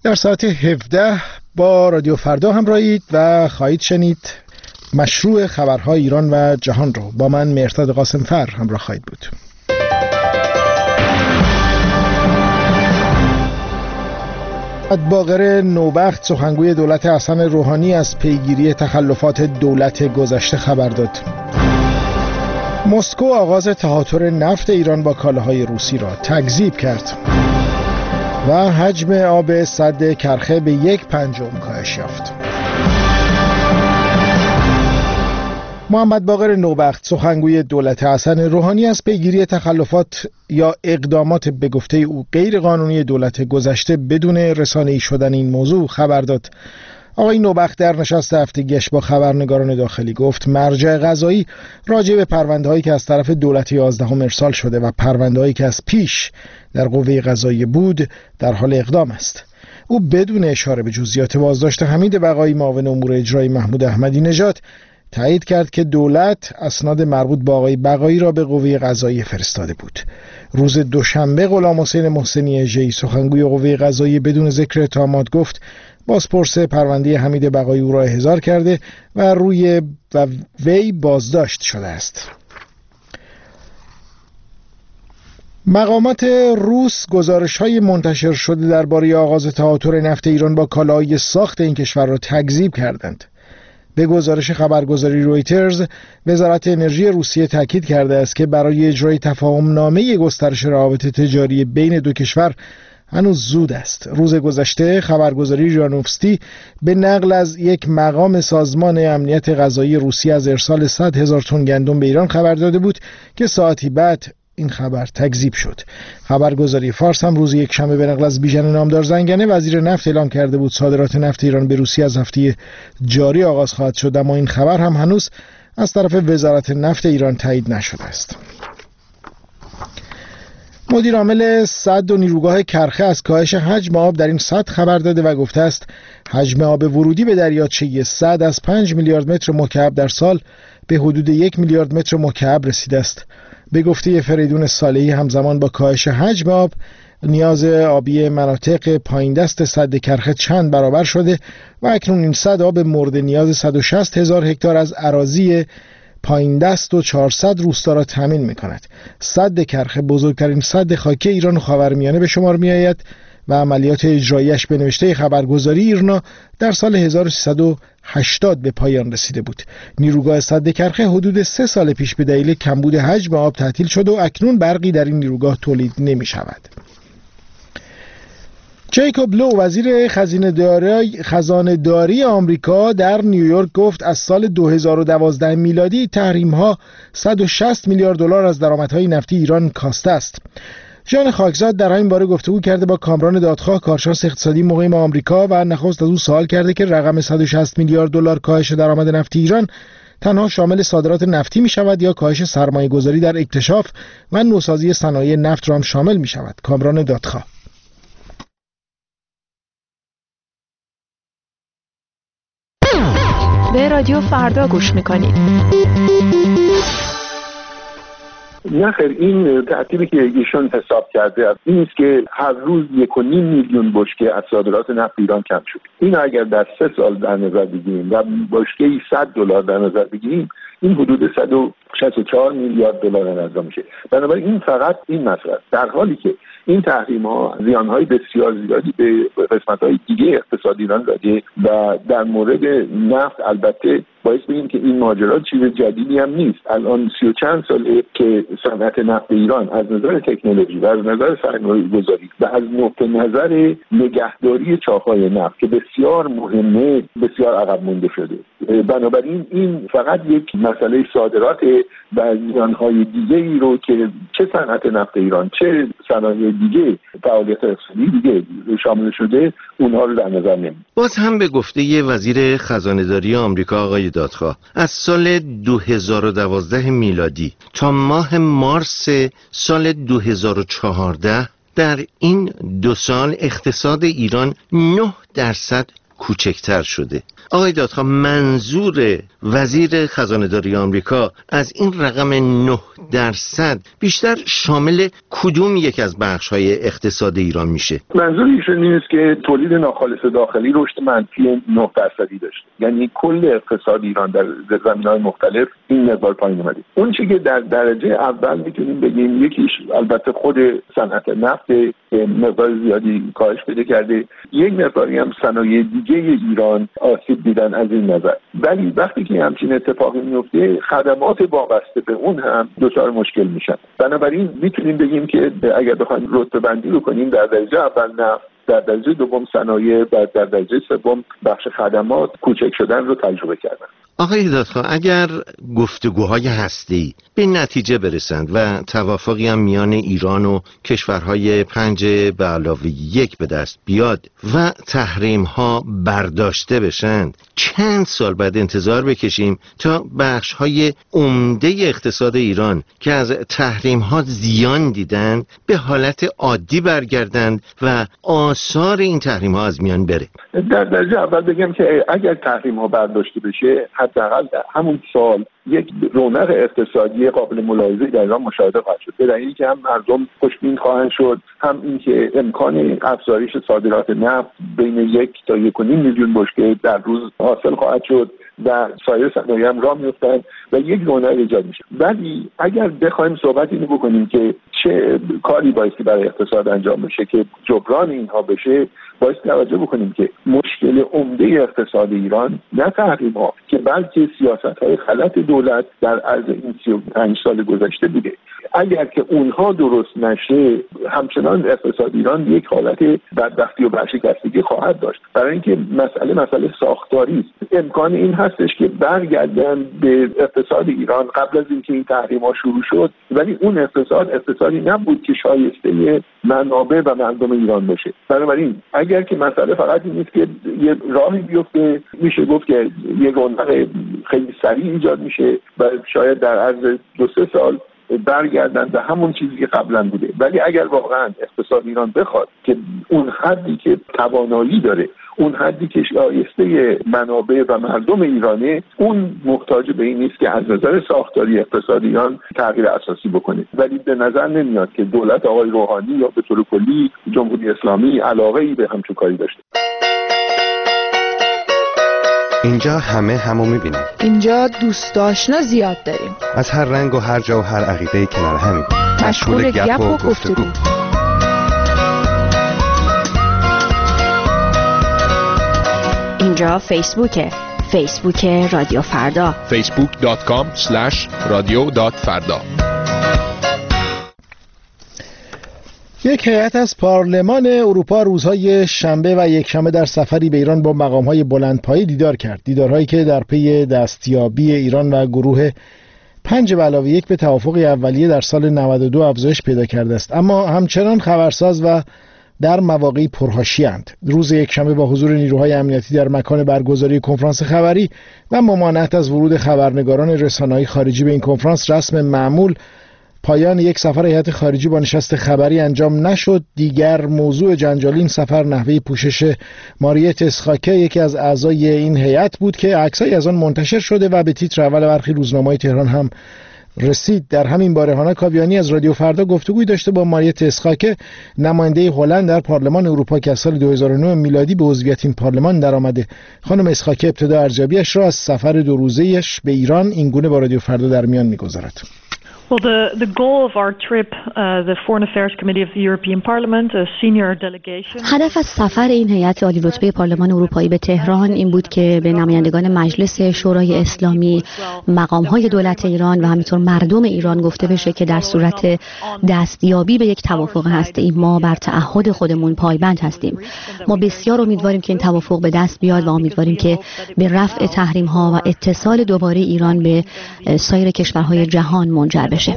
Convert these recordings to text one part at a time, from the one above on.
در ساعت 17 با رادیو فردا همراهید و خواهید شنید مشروع خبرهای ایران و جهان رو. با من مهرداد قاسمفر همراه خواهید بود. باقر نوبخت سخنگوی دولت حسن روحانی از پیگیری تخلفات دولت گذشته خبر داد. مسکو آغاز تهاتر نفت ایران با کالاهای روسی را تکذیب کرد و حجم آب سد کرخه به 1/5 کاهش یافت. محمد باقر نوبخت سخنگوی دولت حسن روحانی از پیگیری تخلفات یا اقدامات به گفته او غیر قانونی دولت گذشته بدون رسانه‌ای شدن این موضوع خبر داد. آقای نوبخت در نشست هفتگیش با خبرنگاران داخلی گفت مرجع قضایی راجع به پرونده‌هایی که از طرف دولت 11 ارسال شده و پرونده‌هایی که از پیش در قوه قضاییه بود در حال اقدام است. او بدون اشاره به جزئیات بازداشت حمید بقایی معاون امور اجرایی محمود احمدی نژاد تایید کرد که دولت اسناد مربوط به آقای بقایی را به قوه قضاییه فرستاده بود. روز دوشنبه غلامحسین محسنی اژه‌ای سخنگوی قوه قضاییه بدون ذکر اتهامات گفت بازپرس پرونده حمید بقایی او را احضار کرده و وی بازداشت شده است. مقامات روس گزارش‌های منتشر شده درباره آغاز تهاتر نفت ایران با کالاهای ساخت این کشور را تکذیب کردند. به گزارش خبرگزاری رویترز، وزارت انرژی روسیه تاکید کرده است که برای اجرای تفاهم‌نامه گسترش روابط تجاری بین دو کشور هنوز زود است. روز گذشته خبرگزاری ژانوفستی به نقل از یک مقام سازمان امنیت غذایی روسیه از ارسال 100,000 تن گندم به ایران خبر داده بود که ساعتی بعد این خبر تکذیب شد. خبرگزاری فارس هم روز یکشنبه به نقل از بیژن نامدار زنگنه وزیر نفت اعلام کرده بود صادرات نفت ایران به روسیه از هفته جاری آغاز خواهد شد، اما این خبر هم هنوز از طرف وزارت نفت ایران تایید نشده است. مدیر عامل سد و نیروگاه کرخه از کاهش حجم آب در این سد خبر داده و گفته است حجم آب ورودی به دریاچه سد از 5 میلیارد متر مکعب در سال به حدود 1 میلیارد متر مکعب رسیده است. به گفته فریدون صالحی همزمان با کاهش حجم آب نیاز آبی مناطق پایین دست سد کرخه چند برابر شده و اکنون این سد آب مورد نیاز 160,000 هکتار از اراضی پایین دست و 400 روستا را تامین می‌کند. سد کرخه بزرگترین سد خاکی ایران و خاورمیانه به شمار می‌آید و عملیات اجراییش به نوشته خبرگزاری ایرنا در سال 1380 به پایان رسیده بود. نیروگاه سد کرخه حدود 3 سال پیش به دلیل کمبود حجم آب تعطیل شد و اکنون برقی در این نیروگاه تولید نمی‌شود. جیکوب لو وزیر خزانه‌داری آمریکا در نیویورک گفت از سال 2012 میلادی تحریم‌ها 160 میلیارد دلار از درآمدهای نفتی ایران کاسته است. ژان خاکزاد در این باره گفتگو کرده با کامران دادخواه کارشناس اقتصادی مقیم آمریکا و نخست از او سوال کرده که رقم 160 میلیارد دلار کاهش درآمد نفتی ایران تنها شامل صادرات نفتی می شود یا کاهش سرمایه گذاری در اکتشاف و نوسازی صنایع نفت را هم شامل می شود. کامران دادخواه: به رادیو فردا گوش میکنید. نه خیر، این ترتیبی که ایشون حساب کرده از این است که هر روز 1.5 میلیون بشکه از صادرات نفت ایران کم شد. این اگر در 3 سال در نظر بگیریم و بشکه‌ای $100 در نظر بگیریم، این حدود 164 میلیارد دلار نظر میشه. بنابراین این فقط این مسئله، در حالی که این تحریم‌ها زیان‌های بسیار زیادی به قسمت‌های دیگه اقتصاد ایران داده و در مورد نفت البته باعث بگیم که این ماجرا چیز جدیدی هم نیست. الان 30 و چند ساله که صنعت نفت ایران از نظر تکنولوژی و از نظر سرمایه‌گذاری و از نقطه نظر نگهداری چاه‌های نفت که بسیار مهمه بسیار عقب مونده شده. بنابراین این فقط یک مسئله صادرات و زیان‌های دیگه‌ای رو که چه صنعت نفت ایران چه صنایع دیگه فعالیت اقتصادی دیگه شامل شده اونها رو در نظر نمی‌گیره. باز هم به گفته وزیر خزانه‌داری آمریکا آقای دادخواه، از سال 2012 میلادی تا ماه مارس سال 2014 در این 2 سال اقتصاد ایران 9% کوچکتر شده. آقای دادخواه، منظور وزیر خزانه‌داری آمریکا از این رقم 9% بیشتر شامل کدوم یک از بخش‌های اقتصاد ایران میشه؟ منظور ایشون این است که تولید ناخالص داخلی رشد منفی 9% داشت. یعنی کل اقتصاد ایران در زمینه‌های مختلف این مقدار پایین اومده. اون چیزی که در درجه اول میتونیم بگیم یکیش البته خود صنعت نفت که مقدار زیادی کاهش پیدا کرده، یک مقداری هم صنایع دیگه ایران آسیب دیدن از این نظر. ولی وقتی که همچین اتفاقی میفته خدمات وابسته به اون هم دچار مشکل میشن. بنابراین میتونیم بگیم که اگر بخوایم رتبه بندی بکنیم در درجه اول نفت، در درجه دوم صنایع و در درجه سوم بخش خدمات کوچک شدن رو تجربه کردن. آقای دادخواه، اگر گفتگوهای هسته‌ای به نتیجه برسند و توافقی هم میان ایران و کشورهای 5+1 به دست بیاد و تحریم‌ها برداشته بشند، چند سال بعد انتظار بکشیم تا بخش‌های عمده اقتصاد ایران که از تحریم‌ها زیان دیدند به حالت عادی برگردند و آثار این تحریم‌ها از میان بره؟ در درجه اول بگم که اگر تحریم‌ها برداشته بشه، حداقل همون سال یک رونق اقتصادی قابل ملاحظه در ایران مشاهده خواهد شد. به دلیلی که هم مردم خوشبین خواهند شد، هم اینکه امکان افزایش صادرات نفت بین 1 تا 1.5 میلیون بشکه در روز حاصل خواهد شد و سایر صنایع هم راه میفتند و یک رونق ایجاد میشه. ولی اگر بخوایم صحبت اینو بکنیم که چه کاری بایستی برای اقتصاد انجام بشه که جبران اینها بشه، باید توجه بکنیم که مشکل عمده اقتصاد ایران نه تحریم‌ها که بلکه سیاست‌های غلط دولت در عرض این 35 سال گذشته بوده. اگر که اونها درست نشه، همچنان اقتصاد ایران یک حالت بدبختی و ورشکستگی خواهد داشت. برای اینکه مسئله ساختاری است. امکان این هستش که برگردن به اقتصاد ایران قبل از اینکه این تحریم‌ها شروع شد، ولی اون اقتصادی نبود که شایسته منابع و مردم ایران باشه. بنابراین اگر که مسئله فقط این نیست که یه راهی بیفته، میشه گفت که یه رونق خیلی سریع ایجاد میشه و شاید در عرض 2-3 سال برگردن به همون چیزی که قبلا بوده. ولی اگر واقعا اقتصاد ایران بخواد که اون حدی که توانایی داره، اون حدی که شایسته منابع و مردم ایرانه، اون محتاج به این نیست که از نظر ساختاری اقتصاد ایران تغییر اساسی بکنه. ولی به نظر نمیاد که دولت آقای روحانی یا به طور کلی جمهوری اسلامی علاقه‌ای به همچون کاری داشته. اینجا همو میبینیم. اینجا دوست آشنا زیاد داریم. از هر رنگ و هر جا و هر عقیده کنار همیم. مشغول گپ و گفتگو. اینجا فیسبوک رادیو فردا. facebook.com/radio.farda. یک هیئت از پارلمان اروپا روزهای شنبه و یکشنبه در سفری به ایران با مقام‌های بلندپایه دیدار کرد. دیدارهایی که در پی دستیابی ایران و گروه 5+1 به توافق اولیه در سال 92 افزایش پیدا کرده است، اما همچنان خبرساز و در مواقعی پرحاشیه‌اند. روز یکشنبه با حضور نیروهای امنیتی در مکان برگزاری کنفرانس خبری و ممانعت از ورود خبرنگاران رسانه‌های خارجی به این کنفرانس، رسم معمول پایان یک سفر هیئت خارجی با نشست خبری انجام نشد. دیگر موضوع جنجالی این سفر نحوه پوشش ماریت اسخاکه، یکی از اعضای این هیئت بود که عکسایی از آن منتشر شده و به تیتر اول برخی روزنامه‌های تهران هم رسید. در همین باره هانا کاویانی از رادیو فردا گفتگوی داشته با ماریت اسخاکه، نماینده هلند در پارلمان اروپا که از سال 2009 میلادی به عضویت این پارلمان درآمده. خانم اسخاکه ابتدا ارزیابیش را از سفر 2 روزه‌اش به ایران این گونه با رادیو فردا در میان می‌گذارد. Well, the goal of our trip, the Foreign Affairs Committee of the European Parliament, a senior delegation. هدف از سفر این هیئت عالی رتبه پارلمان اروپایی به تهران این بود که به نمایندگان مجلس شورای اسلامی، مقام‌های دولت ایران و همینطور مردم ایران گفته بشه که در صورت دستیابی به یک توافق هسته‌ای ما بر تعهد خودمون پایبند هستیم. ما بسیار امیدواریم که این توافق به دست بیاد و امیدواریم که به رفع تحریم‌ها و اتصال دوباره ایران به سایر کشورهای جهان منجر بشه.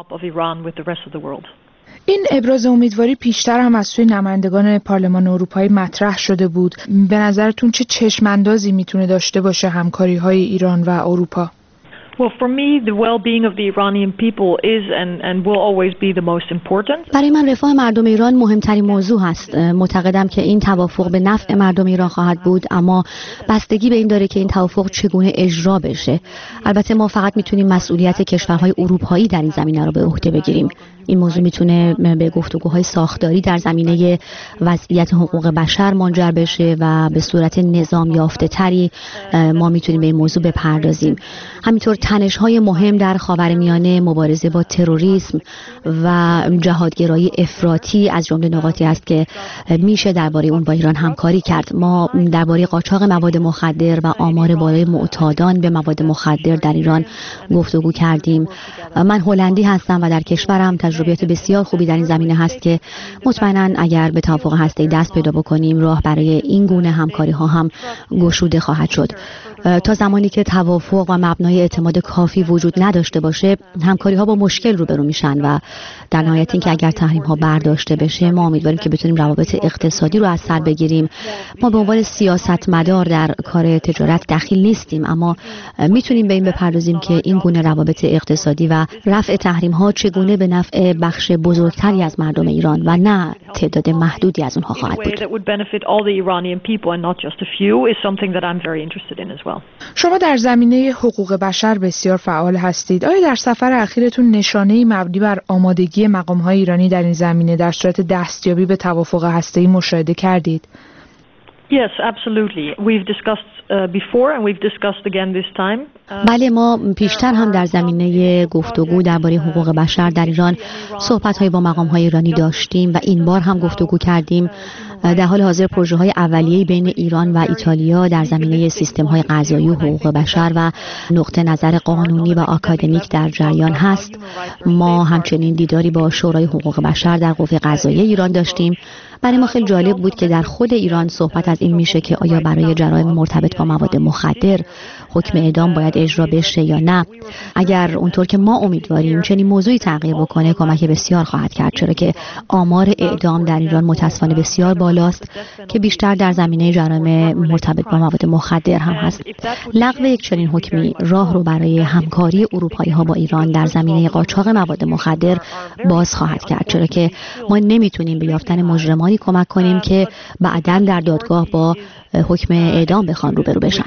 این ابراز امیدواری پیشتر هم از سوی نمایندگان پارلمان اروپایی مطرح شده بود. به نظرتون چه چشم‌اندازی میتونه داشته باشه همکاری‌های ایران و اروپا؟ Well, for me, the well-being of the Iranian people is and will always be the most important. برای من رفاه مردم ایران مهمترین موضوع هست. معتقدم که این توافق به نفع مردم ایران خواهد بود، اما بستگی به این داره که این توافق چگونه اجرا بشه. البته ما فقط میتونیم مسئولیت کشورهای اروپایی در این زمینه رو به عهده بگیریم. این موضوع میتونه به گفتگوهای ساختاری در زمینه وضعیت حقوق بشر منجر بشه و به صورت نظام یافته تری ما میتونیم به این موضوع بپردازیم. همینطور تنش‌های مهم در خاورمیانه، مبارزه با تروریسم و جهادگرایی افراطی از جمله نقاطی است که میشه درباره اون با ایران همکاری کرد. ما درباره قاچاق مواد مخدر و آمار بالای معتادان به مواد مخدر در ایران گفتگو کردیم. من هلندی هستم و در کشورم تجربیات بسیار خوبی در این زمینه هست که مطمئناً اگر به توافق هسته‌ای دست پیدا بکنیم راه برای این گونه همکاری ها هم گشوده خواهد شد. تا زمانی که توافق و مبنای اعتماد کافی وجود نداشته باشه، همکاری ها با مشکل روبرو میشن و در نهایت اینکه اگر تحریم ها برداشته بشه ما امیدواریم که بتونیم روابط اقتصادی رو از سر بگیریم. ما به عنوان سیاستمدار در کار تجارت دخیل نیستیم، اما میتونیم به این بپردازیم که این گونه روابط اقتصادی و رفع تحریم ها چگونه به نفع بخش بزرگتری از مردم ایران و نه تعداد محدودی از اونها خواهد بود. شما در زمینه حقوق بشر بسیار فعال هستید. آیا در سفر اخیرتون نشانه‌ای مبنی بر آمادگی مقام‌های ایرانی در این زمینه در صورت دستیابی به توافق هسته‌ای مشاهده کردید؟ Yes, absolutely. We've discussed before and we've discussed again this time. بله، ما پیشتر هم در زمینه گفتگو درباره حقوق بشر در ایران صحبت‌های با مقام‌های ایرانی داشتیم و این بار هم گفتگو کردیم. در حال حاضر پروژه‌های اولیه‌ای بین ایران و ایتالیا در زمینه سیستم‌های قضایی و حقوق بشر و نقطه نظر قانونی و آکادمیک در جریان هست. ما همچنین دیداری با شورای حقوق بشر در قوه قضاییه ایران داشتیم. برای ما خیلی جالب بود که در خود ایران صحبت از این میشه که آیا برای جرایم مرتبط با مواد مخدر حکم اعدام باید اجرا بشه یا نه. اگر اونطور که ما امیدواریم چنین موضوعی تغییر بکنه کمک بسیار خواهد کرد، چرا که آمار اعدام در ایران متاسفانه بسیار بالاست که بیشتر در زمینه جرایم مرتبط با مواد مخدر هم هست. لغو یک چنین حکمی راه رو برای همکاری اروپایی ها با ایران در زمینه قاچاق مواد مخدر باز خواهد کرد، چرا که ما نمیتونیم به یافتن مجرمانی کمک کنیم که بعداً در دادگاه با حکم اعدام بخوان روبرو بشن.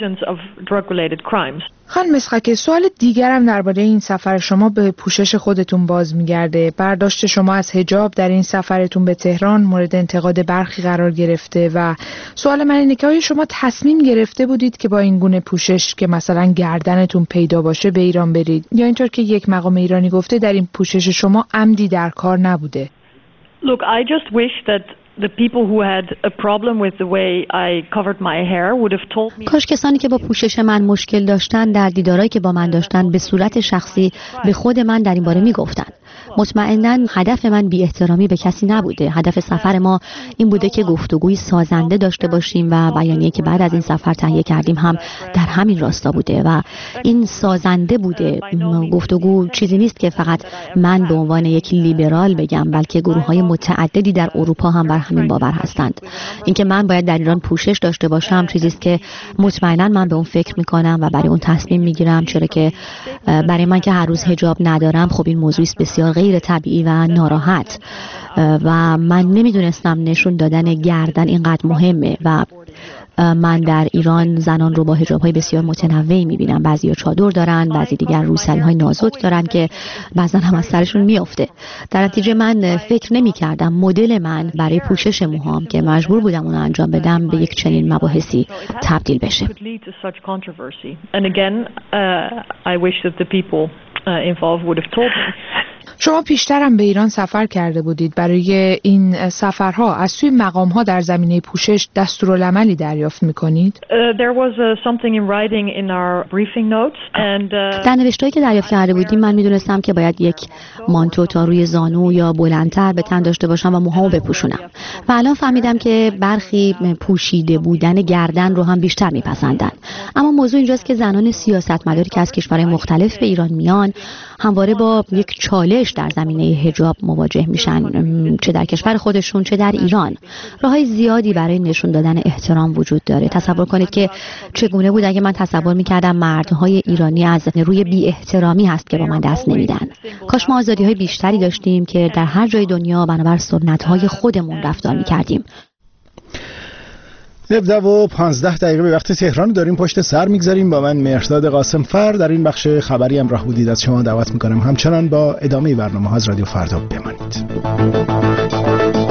خانم مسخک، سوال دیگرم درباره این سفر شما به پوشش خودتون باز میگرده. برداشت شما از حجاب در این سفرتون به تهران مورد انتقاد برخی قرار گرفته و سوال من اینه که آیا شما تصمیم گرفته بودید که با این گونه پوشش که مثلا گردنتون پیدا باشه به ایران برید، یا اینطور که یک مقام ایرانی گفته در این پوشش شما عمدی در کار نبوده؟ Look, I just wish that the people who had a problem with the way I covered my hair would have told me. کاش کسانی که با پوشش من مشکل داشتن در دیدارایی که با من داشتن به صورت شخصی به خود من در این باره میگفتن. مطمئناً هدف من بی احترامی به کسی نبوده. هدف سفر ما این بوده که گفتگوی سازنده داشته باشیم و بیانیه‌ای که بعد از این سفر تهیه کردیم هم در همین راستا بوده و این سازنده بوده. گفتگو چیزی نیست که فقط من به عنوان یک لیبرال بگم، بلکه گروه‌های متعددی در اروپا هم بر همین باور هستند. اینکه من باید در ایران پوشش داشته باشم چیزی است که مطمئناً من به اون فکر می‌کنم و برای اون تصمیم می‌گیرم، چرا که برای من که هر روز حجاب ندارم خب این موضوع بسیار غیر طبیعی و ناراحت و من نمیدونستم نشون دادن گردن اینقدر مهمه و من در ایران زنان رو با حجاب‌های بسیار متنوعی می‌بینم. بعضی‌ها چادر دارن، بعضی دیگر روسری‌های نازک دارن که بعضن هم از سرشون میافته. در نتیجه من فکر نمی‌کردم مدل من برای پوشش موهام که مجبور بودم اون رو انجام بدم به یک چنین مباحثی تبدیل بشه. شما پیشترم به ایران سفر کرده بودید. برای این سفرها از سوی مقام‌ها در زمینه پوشش دستورالعملی دریافت می‌کنید؟ در نوشته‌ای که دریافت کرده بودیم من می‌دونستم که باید یک مانتو تا روی زانو یا بلندتر به تن داشته باشم و موهامو بپوشونم و الان فهمیدم که برخی پوشیده بودن گردن رو هم بیشتر می‌پسندن. اما موضوع اینجاست که زنان سیاستمداری که از کشورهای مختلف به ایران میان همواره با یک چالش پوشش در زمینه حجاب مواجه میشن، چه در کشور خودشون چه در ایران. راههای زیادی برای نشون دادن احترام وجود داره. تصور کنید که چگونه بود اگه من تصور میکردم مردهای ایرانی از روی بی احترامی هست که با من دست نمیدن. کاش ما آزادی‌های بیشتری داشتیم که در هر جای دنیا بنابر سنت‌های خودمون رفتار میکردیم. 17:15 به وقت تهران داریم پشت سر میگذاریم. با من مهرداد قاسمفر در این بخش خبری همراه بودید. از شما دعوت میکنم همچنان با ادامه برنامه‌ها از رادیو فردا بمانید.